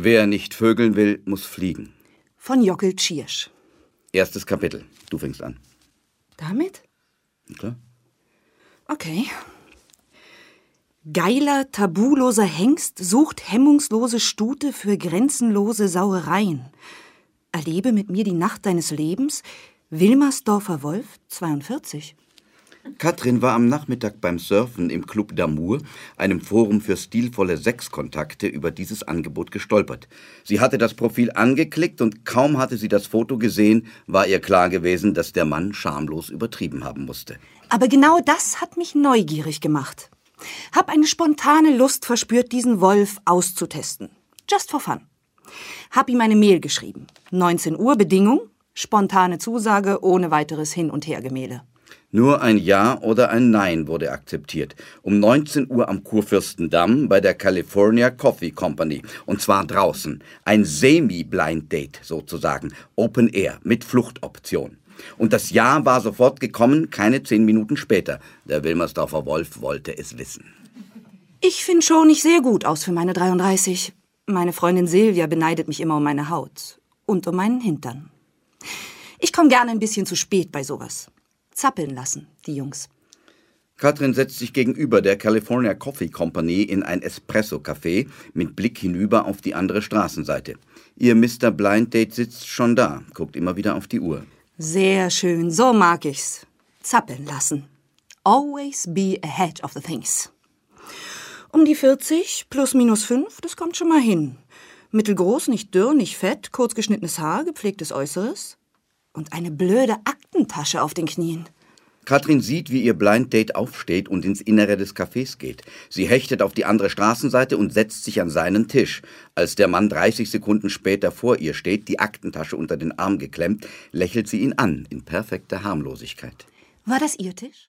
Wer nicht vögeln will, muss fliegen. Von Jockel Tschirsch. Erstes Kapitel. Du fängst an. Damit? Klar. Okay. Geiler, tabuloser Hengst sucht hemmungslose Stute für grenzenlose Sauereien. Erlebe mit mir die Nacht deines Lebens. Wilmersdorfer Wolf, 42. Katrin war am Nachmittag beim Surfen im Club d'Amour, einem Forum für stilvolle Sexkontakte, über dieses Angebot gestolpert. Sie hatte das Profil angeklickt und kaum hatte sie das Foto gesehen, war ihr klar gewesen, dass der Mann schamlos übertrieben haben musste. Aber genau das hat mich neugierig gemacht. Hab eine spontane Lust verspürt, diesen Wolf auszutesten. Just for fun. Hab ihm eine Mail geschrieben. 19 Uhr Bedingung, spontane Zusage ohne weiteres Hin- und Hergemähle. Nur ein Ja oder ein Nein wurde akzeptiert. Um 19 Uhr am Kurfürstendamm bei der California Coffee Company. Und zwar draußen. Ein Semi-Blind-Date sozusagen. Open Air mit Fluchtoption. Und das Ja war sofort gekommen, keine 10 Minuten später. Der Wilmersdorfer Wolf wollte es wissen. Ich finde schon nicht sehr gut aus für meine 33. Meine Freundin Silvia beneidet mich immer um meine Haut. Und um meinen Hintern. Ich komme gerne ein bisschen zu spät bei sowas. Zappeln lassen, die Jungs. Katrin setzt sich gegenüber der California Coffee Company in ein Espresso-Café mit Blick hinüber auf die andere Straßenseite. Ihr Mr. Blind Date sitzt schon da, guckt immer wieder auf die Uhr. Sehr schön, so mag ich's. Zappeln lassen. Always be ahead of the things. Um die 40, plus minus 5, das kommt schon mal hin. Mittelgroß, nicht dürr, nicht fett, kurz geschnittenes Haar, gepflegtes Äußeres. Und eine blöde Aktentasche auf den Knien. Katrin sieht, wie ihr Blind Date aufsteht und ins Innere des Cafés geht. Sie hechtet auf die andere Straßenseite und setzt sich an seinen Tisch. Als der Mann 30 Sekunden später vor ihr steht, die Aktentasche unter den Arm geklemmt, lächelt sie ihn an, in perfekter Harmlosigkeit. War das Ihr Tisch?